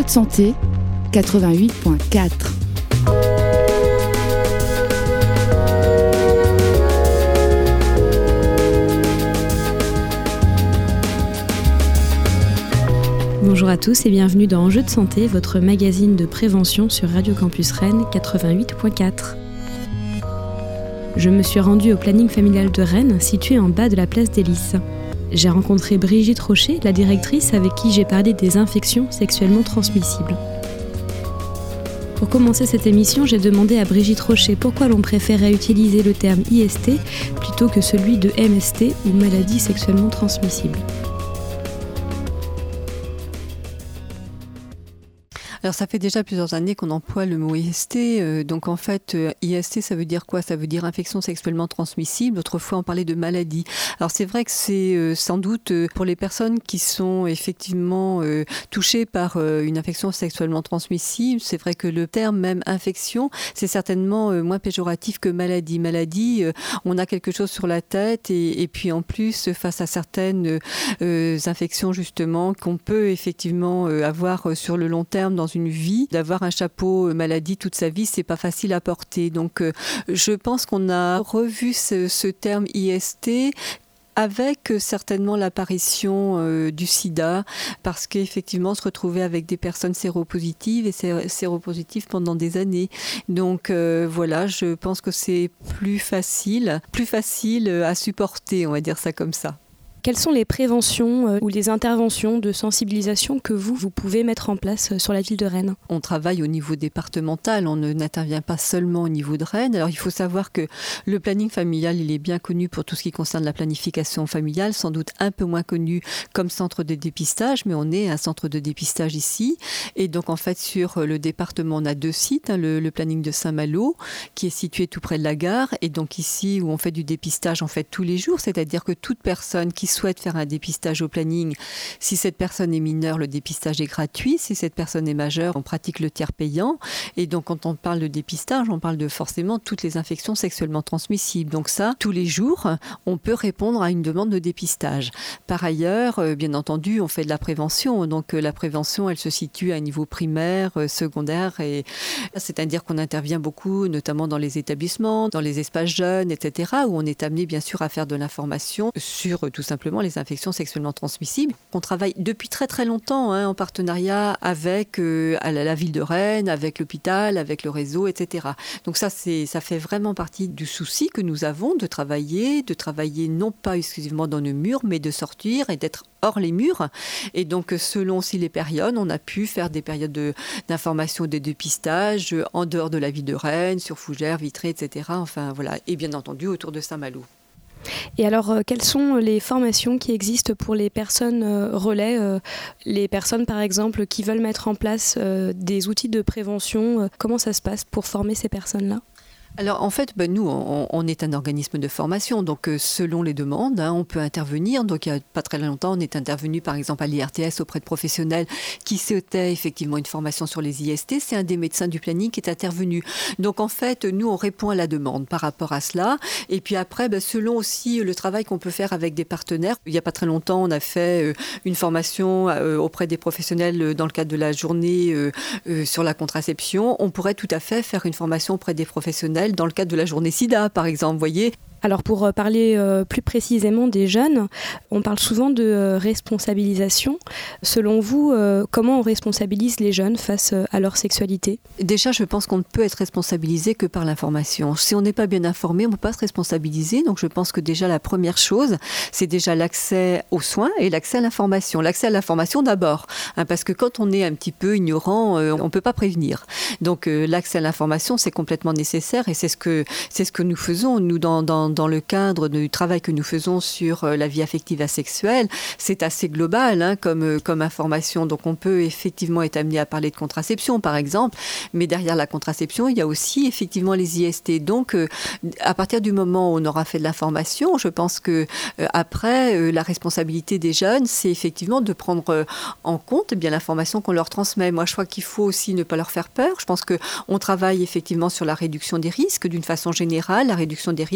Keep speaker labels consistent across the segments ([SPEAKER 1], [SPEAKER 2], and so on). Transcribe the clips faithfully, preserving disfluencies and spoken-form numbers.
[SPEAKER 1] Enjeux de santé, quatre-vingt-huit point quatre.
[SPEAKER 2] Bonjour à tous et bienvenue dans Enjeux de santé, votre magazine de prévention sur Radio Campus Rennes quatre-vingt-huit point quatre. Je me suis rendue au planning familial de Rennes, situé en bas de la place des Lys. J'ai rencontré Brigitte Rocher, la directrice avec qui j'ai parlé des infections sexuellement transmissibles. Pour commencer cette émission, j'ai demandé à Brigitte Rocher pourquoi l'on préférait utiliser le terme I S T plutôt que celui de M S T ou maladie sexuellement transmissible.
[SPEAKER 3] Alors ça fait déjà plusieurs années qu'on emploie le mot I S T, euh, donc en fait euh, I S T ça veut dire quoi ? Ça veut dire infection sexuellement transmissible, autrefois on parlait de maladie. Alors c'est vrai que c'est euh, sans doute euh, pour les personnes qui sont effectivement euh, touchées par euh, une infection sexuellement transmissible, c'est vrai que le terme même infection c'est certainement euh, moins péjoratif que maladie. Maladie, euh, on a quelque chose sur la tête et, et puis en plus face à certaines euh, infections justement qu'on peut effectivement euh, avoir euh, sur le long terme dans une vie, d'avoir un chapeau maladie toute sa vie, c'est pas facile à porter. Donc, euh, je pense qu'on a revu ce, ce terme I S T avec euh, certainement l'apparition euh, du sida, parce qu'effectivement, se retrouver avec des personnes séropositives et sé- séropositives pendant des années. Donc, euh, voilà, je pense que c'est plus facile, plus facile à supporter, on va dire ça comme ça.
[SPEAKER 2] Quelles sont les préventions euh, ou les interventions de sensibilisation que vous, vous pouvez mettre en place euh, sur la ville de Rennes ?
[SPEAKER 3] On travaille au niveau départemental, on ne, n'intervient pas seulement au niveau de Rennes. Alors il faut savoir que le planning familial, il est bien connu pour tout ce qui concerne la planification familiale, sans doute un peu moins connu comme centre de dépistage, mais on est un centre de dépistage ici. Et donc en fait sur le département, on a deux sites, hein, le, le planning de Saint-Malo, qui est situé tout près de la gare, et donc ici où on fait du dépistage en fait tous les jours, c'est-à-dire que toute personne qui souhaite faire un dépistage au planning, si cette personne est mineure, le dépistage est gratuit. Si cette personne est majeure, on pratique le tiers payant. Et donc, quand on parle de dépistage, on parle de forcément toutes les infections sexuellement transmissibles. Donc ça, tous les jours, on peut répondre à une demande de dépistage. Par ailleurs, euh, bien entendu, on fait de la prévention. Donc, euh, la prévention, elle se situe à un niveau primaire, euh, secondaire. Et c'est-à-dire qu'on intervient beaucoup, notamment dans les établissements, dans les espaces jeunes, et cetera, où on est amené, bien sûr, à faire de l'information sur euh, tout simplement les infections sexuellement transmissibles. On travaille depuis très très longtemps hein, en partenariat avec euh, à la, la ville de Rennes, avec l'hôpital, avec le réseau, et cetera. Donc ça, c'est, ça fait vraiment partie du souci que nous avons de travailler, de travailler non pas exclusivement dans nos murs, mais de sortir et d'être hors les murs. Et donc, selon aussi les périodes, on a pu faire des périodes de, d'information, de dépistage en dehors de la ville de Rennes, sur Fougères, Vitré, et cetera. Enfin, voilà. Et bien entendu, autour de Saint-Malo.
[SPEAKER 2] Et alors, euh, quelles sont les formations qui existent pour les personnes euh, relais, euh, les personnes par exemple qui veulent mettre en place euh, des outils de prévention, euh, comment ça se passe pour former ces personnes-là ?
[SPEAKER 3] Alors en fait, ben, nous, on, on est un organisme de formation, donc euh, selon les demandes, hein, on peut intervenir. Donc il n'y a pas très longtemps, on est intervenu par exemple à l'I R T S auprès de professionnels qui souhaitaient effectivement une formation sur les I S T. C'est un des médecins du planning qui est intervenu. Donc en fait, nous, on répond à la demande par rapport à cela. Et puis après, ben, selon aussi le travail qu'on peut faire avec des partenaires. Il n'y a pas très longtemps, on a fait euh, une formation euh, auprès des professionnels euh, dans le cadre de la journée euh, euh, sur la contraception. On pourrait tout à fait faire une formation auprès des professionnels dans le cadre de la journée SIDA, par exemple, vous voyez.
[SPEAKER 2] Alors pour parler euh, plus précisément des jeunes, on parle souvent de euh, responsabilisation. Selon vous, euh, comment on responsabilise les jeunes face euh, à leur sexualité ?
[SPEAKER 3] Déjà, je pense qu'on ne peut être responsabilisé que par l'information. Si on n'est pas bien informé, on ne peut pas se responsabiliser. Donc je pense que déjà la première chose, c'est déjà l'accès aux soins et l'accès à l'information. L'accès à l'information d'abord, hein, parce que quand on est un petit peu ignorant, euh, on ne peut pas prévenir. Donc euh, l'accès à l'information, c'est complètement nécessaire et c'est ce que, c'est ce que nous faisons, nous, dans, dans dans le cadre du travail que nous faisons sur la vie affective asexuelle, c'est assez global hein, comme, comme information. Donc on peut effectivement être amené à parler de contraception, par exemple, mais derrière la contraception, il y a aussi effectivement les I S T. Donc euh, à partir du moment où on aura fait de l'information, je pense que euh, après, euh, la responsabilité des jeunes, c'est effectivement de prendre euh, en compte eh bien, l'information qu'on leur transmet. Moi, je crois qu'il faut aussi ne pas leur faire peur. Je pense qu'on travaille effectivement sur la réduction des risques. D'une façon générale, la réduction des risques passe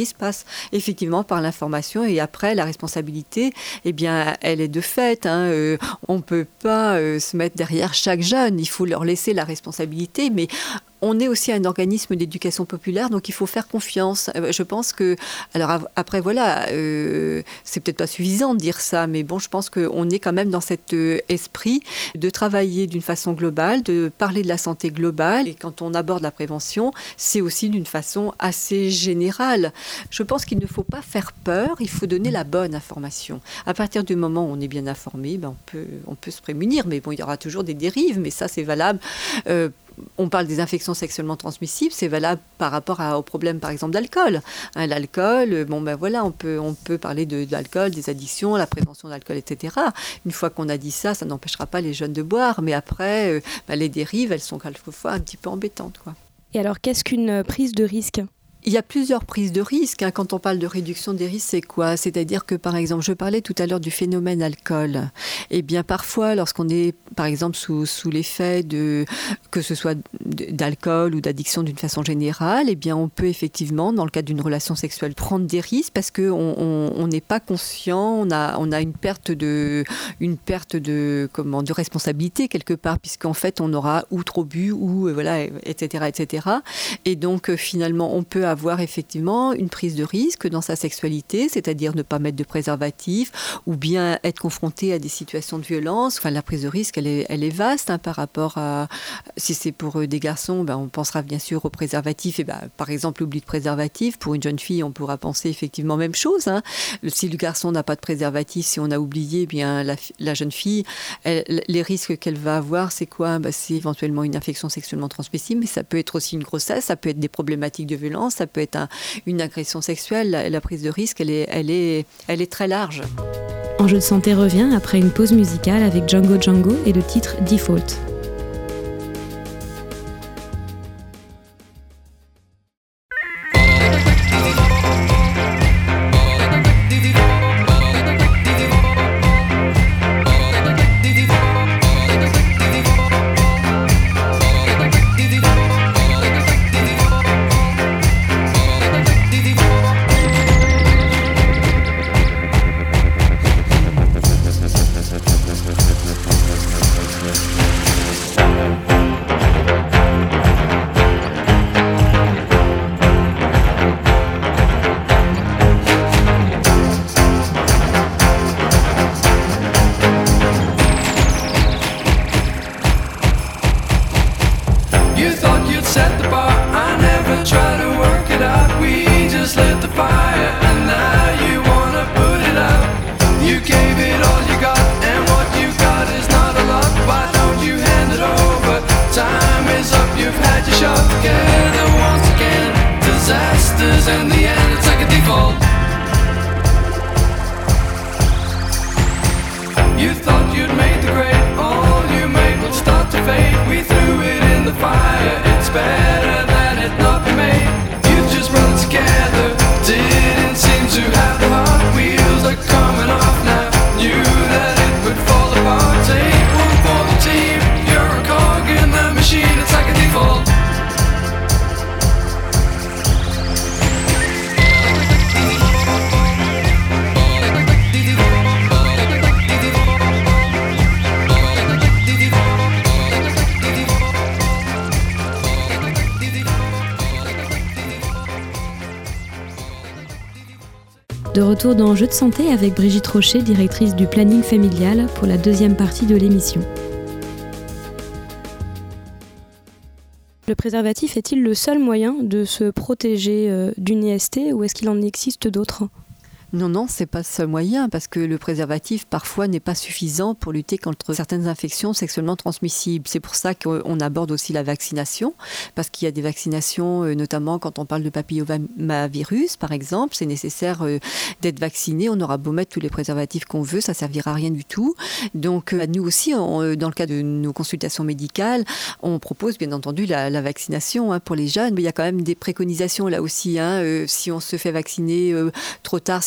[SPEAKER 3] effectivement par l'information. Et après, la responsabilité, eh bien, elle est de fait. Hein. Euh, on ne peut pas euh, se mettre derrière chaque jeune. Il faut leur laisser la responsabilité, mais on est aussi un organisme d'éducation populaire, donc il faut faire confiance. Je pense que, alors après voilà, euh, c'est peut-être pas suffisant de dire ça, mais bon, je pense qu'on est quand même dans cet euh, esprit de travailler d'une façon globale, de parler de la santé globale. Et quand on aborde la prévention, c'est aussi d'une façon assez générale. Je pense qu'il ne faut pas faire peur, il faut donner la bonne information. À partir du moment où on est bien informé, ben on peut, on peut se prémunir, mais bon, il y aura toujours des dérives, mais ça c'est valable. Euh, On parle des infections sexuellement transmissibles, c'est valable par rapport à, au problème, par exemple, d'alcool. Hein, l'alcool, bon ben voilà, on peut, on peut parler de, de l'alcool, des addictions, la prévention de l'alcool, et cetera. Une fois qu'on a dit ça, ça n'empêchera pas les jeunes de boire, mais après, euh, ben, les dérives, elles sont quelquefois un petit peu embêtantes, quoi.
[SPEAKER 2] Et alors, qu'est-ce qu'une prise de risque ?
[SPEAKER 3] Il y a plusieurs prises de risques. Hein. Quand on parle de réduction des risques, c'est quoi ? C'est-à-dire que, par exemple, je parlais tout à l'heure du phénomène alcool. Eh bien, parfois, lorsqu'on est, par exemple, sous, sous l'effet de, que ce soit d'alcool ou d'addiction d'une façon générale, eh bien, on peut effectivement, dans le cadre d'une relation sexuelle, prendre des risques parce qu'on n'est pas conscient, on a, on a une perte de, une perte de, comment, de responsabilité quelque part, puisqu'en fait, on aura ou trop bu, ou, voilà, et cetera, et cetera. Et donc, finalement, on peut avoir avoir effectivement une prise de risque dans sa sexualité, c'est-à-dire ne pas mettre de préservatif ou bien être confronté à des situations de violence. Enfin, la prise de risque, elle est, elle est vaste hein, par rapport à... Si c'est pour des garçons, ben, on pensera bien sûr au préservatif. Et ben, par exemple, l'oubli de préservatif. Pour une jeune fille, on pourra penser effectivement même chose. Hein. Si le garçon n'a pas de préservatif, si on a oublié, bien la, la jeune fille, elle, les risques qu'elle va avoir, c'est quoi ? Ben, c'est éventuellement une infection sexuellement transmissible, mais ça peut être aussi une grossesse, ça peut être des problématiques de violence, ça peut être un, une agression sexuelle. La, la prise de risque, elle est, elle, est, elle est très large.
[SPEAKER 2] Enjeux de santé revient après une pause musicale avec Django Django et le titre Default. De retour dans Enjeux de santé avec Brigitte Rocher, directrice du planning familial, pour la deuxième partie de l'émission. Le préservatif est-il le seul moyen de se protéger d'une I S T ou est-ce qu'il en existe d'autres ?
[SPEAKER 3] Non, non, c'est pas le seul moyen parce que le préservatif parfois n'est pas suffisant pour lutter contre certaines infections sexuellement transmissibles. C'est pour ça qu'on aborde aussi la vaccination parce qu'il y a des vaccinations, notamment quand on parle de papillomavirus par exemple, c'est nécessaire d'être vacciné. On aura beau mettre tous les préservatifs qu'on veut, ça servira à rien du tout. Donc nous aussi, on, dans le cadre de nos consultations médicales, on propose bien entendu la, la vaccination hein, pour les jeunes, mais il y a quand même des préconisations là aussi. Hein, euh, si on se fait vacciner euh, trop tard, si on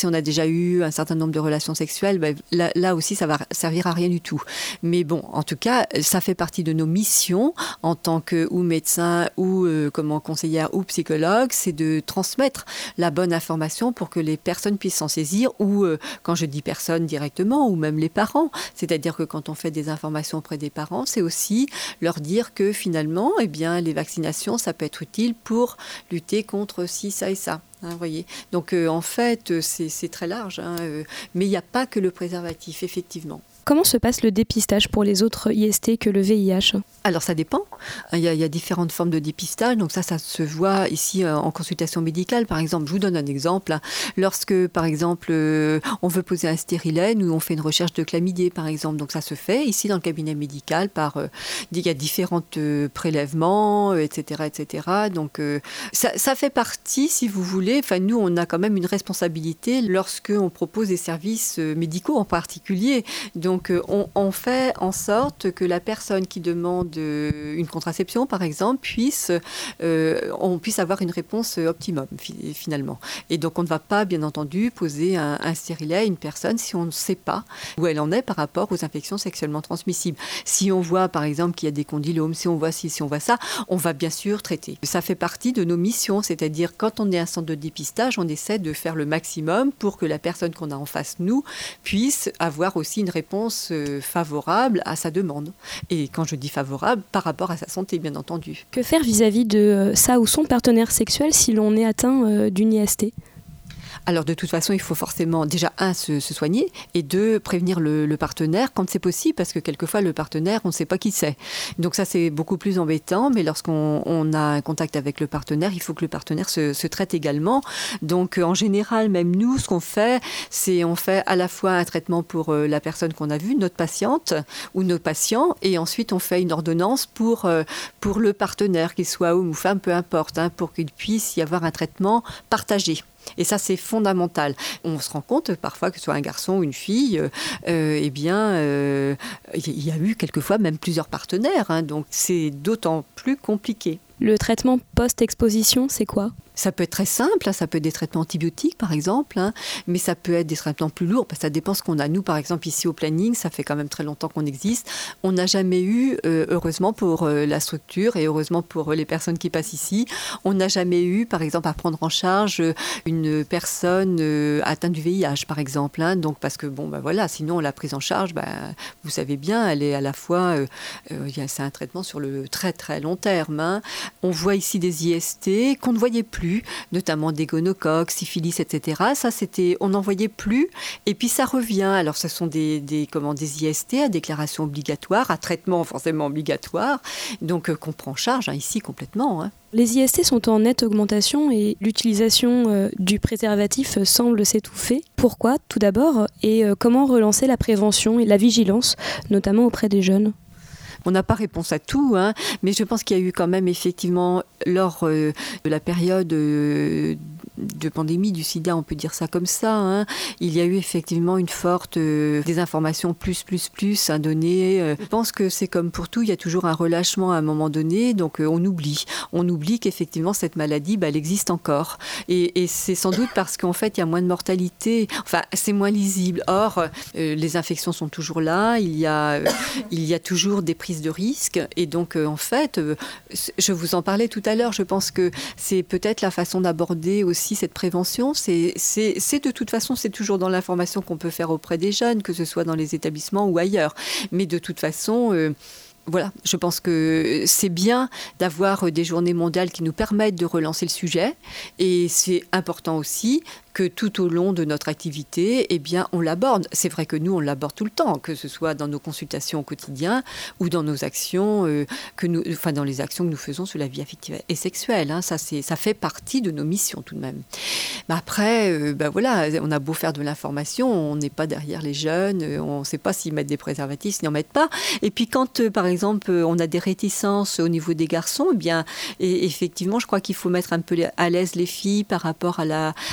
[SPEAKER 3] on a déjà eu un certain nombre de relations sexuelles, ben, là, là aussi, ça va servir à rien du tout. Mais bon, en tout cas, ça fait partie de nos missions en tant que ou médecin ou euh, comment conseillère ou psychologue, c'est de transmettre la bonne information pour que les personnes puissent s'en saisir ou, euh, quand je dis personnes directement, ou même les parents. C'est-à-dire que quand on fait des informations auprès des parents, c'est aussi leur dire que finalement, eh bien, les vaccinations, ça peut être utile pour lutter contre ci, ça et ça. Hein, voyez. Donc euh, en fait, c'est, c'est très large, hein, euh, mais il n'y a pas que le préservatif, effectivement.
[SPEAKER 2] Comment se passe le dépistage pour les autres I S T que le V I H ?
[SPEAKER 3] Alors ça dépend. Il y, a, il y a différentes formes de dépistage. Donc ça, ça se voit ici euh, en consultation médicale. Par exemple, je vous donne un exemple. Hein. Lorsque, par exemple, euh, on veut poser un stérilet, nous on fait une recherche de chlamydier, par exemple. Donc ça se fait ici dans le cabinet médical par. Euh, il y a différents euh, prélèvements, et cetera, et cetera. Donc euh, ça, ça fait partie, si vous voulez. Enfin, nous, on a quand même une responsabilité lorsque on propose des services euh, médicaux en particulier. Donc Donc, on, on fait en sorte que la personne qui demande une contraception, par exemple, puisse, euh, on puisse avoir une réponse optimum, finalement. Et donc, on ne va pas, bien entendu, poser un, un stérilet à une personne si on ne sait pas où elle en est par rapport aux infections sexuellement transmissibles. Si on voit, par exemple, qu'il y a des condylomes, si on voit ci, si on voit ça, on va bien sûr traiter. Ça fait partie de nos missions, c'est-à-dire, quand on est un centre de dépistage, on essaie de faire le maximum pour que la personne qu'on a en face, nous, puisse avoir aussi une réponse favorable à sa demande. Et quand je dis favorable, par rapport à sa santé, bien entendu.
[SPEAKER 2] Que faire vis-à-vis de sa ou son partenaire sexuel si l'on est atteint d'une I S T ?
[SPEAKER 3] Alors de toute façon, il faut forcément déjà, un, se, se soigner et deux, prévenir le, le partenaire quand c'est possible, parce que quelquefois le partenaire, on ne sait pas qui c'est. Donc ça, c'est beaucoup plus embêtant, mais lorsqu'on on a un contact avec le partenaire, il faut que le partenaire se, se traite également. Donc en général, même nous, ce qu'on fait, c'est on fait à la fois un traitement pour la personne qu'on a vue, notre patiente ou nos patients, et ensuite on fait une ordonnance pour, pour le partenaire, qu'il soit homme ou femme, peu importe, hein, pour qu'il puisse y avoir un traitement partagé. Et ça, c'est fondamental. On se rend compte parfois que ce soit un garçon ou une fille, euh, eh bien, euh, il y a eu quelquefois même plusieurs partenaires. Hein, donc, c'est d'autant plus compliqué.
[SPEAKER 2] Le traitement post-exposition, c'est quoi ?
[SPEAKER 3] Ça peut être très simple, hein, ça peut être des traitements antibiotiques par exemple, hein, mais ça peut être des traitements plus lourds, parce que ça dépend ce qu'on a. Nous, par exemple, ici au planning, ça fait quand même très longtemps qu'on existe. On n'a jamais eu, euh, heureusement pour euh, la structure et heureusement pour euh, les personnes qui passent ici, on n'a jamais eu, par exemple, à prendre en charge une personne euh, atteinte du V I H, par exemple. Hein, donc, parce que, bon, ben voilà, sinon, la prise en charge, ben, vous savez bien, elle est à la fois, euh, euh, c'est un traitement sur le très, très long terme. Hein. On voit ici des I S T qu'on ne voyait plus, notamment des gonocoques, syphilis, et cetera. Ça, c'était, on n'en voyait plus. Et puis, ça revient. Alors, ce sont des, des, comment, des I S T à déclaration obligatoire, à traitement forcément obligatoire, donc euh, qu'on prend en charge hein, ici complètement. Hein.
[SPEAKER 2] Les I S T sont en nette augmentation et l'utilisation euh, du préservatif semble s'étouffer. Pourquoi, tout d'abord, et euh, comment relancer la prévention et la vigilance, notamment auprès des jeunes ?
[SPEAKER 3] On n'a pas réponse à tout, hein, mais je pense qu'il y a eu quand même effectivement, lors euh, de la période euh, de pandémie du sida, on peut dire ça comme ça, hein, il y a eu effectivement une forte euh, désinformation plus, plus, plus à donner. Euh, je pense que c'est comme pour tout, il y a toujours un relâchement à un moment donné, donc euh, on oublie. On oublie qu'effectivement cette maladie, bah, elle existe encore. Et, et c'est sans doute parce qu'en fait, il y a moins de mortalité, enfin, c'est moins lisible. Or, euh, les infections sont toujours là, il y a, euh, il y a toujours des prises de risque, et donc euh, en fait, euh, je vous en parlais tout à l'heure, je pense que c'est peut-être la façon d'aborder aussi cette prévention, c'est, c'est, c'est de toute façon, c'est toujours dans l'information qu'on peut faire auprès des jeunes, que ce soit dans les établissements ou ailleurs, mais de toute façon... Euh, Voilà, je pense que c'est bien d'avoir des journées mondiales qui nous permettent de relancer le sujet, et c'est important aussi que tout au long de notre activité, eh bien, on l'aborde. C'est vrai que nous, on l'aborde tout le temps, que ce soit dans nos consultations au quotidien ou dans nos actions, euh, que nous, enfin, dans les actions que nous faisons sur la vie affective et sexuelle. Hein. Ça, c'est, ça fait partie de nos missions tout de même. Mais après, euh, ben voilà, on a beau faire de l'information, on n'est pas derrière les jeunes, on ne sait pas s'ils mettent des préservatifs, s'ils n'en mettent pas. Et puis quand, euh, par exemple, on a des réticences au niveau des garçons, eh bien, et effectivement, je crois qu'il faut mettre un peu à l'aise les filles par rapport à la, à,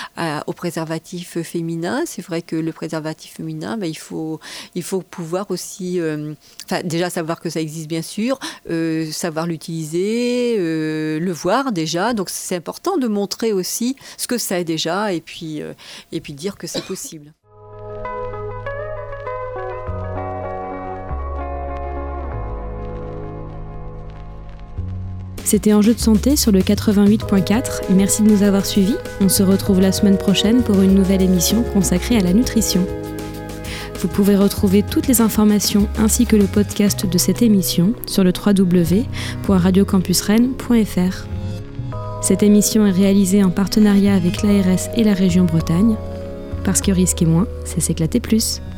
[SPEAKER 3] au préservatif féminin. C'est vrai que le préservatif féminin, ben, il faut, il faut pouvoir aussi, euh, enfin, déjà savoir que ça existe bien sûr, euh, savoir l'utiliser, euh, le voir déjà. Donc c'est important de montrer aussi ce que c'est déjà et puis, euh, et puis dire que c'est possible.
[SPEAKER 2] C'était Enjeux de santé sur le quatre-vingt-huit point quatre. Merci de nous avoir suivis. On se retrouve la semaine prochaine pour une nouvelle émission consacrée à la nutrition. Vous pouvez retrouver toutes les informations ainsi que le podcast de cette émission sur le w w w point radio campus rennes point f r. Cette émission est réalisée en partenariat avec l'A R S et la région Bretagne. Parce que risquer moins, c'est s'éclater plus.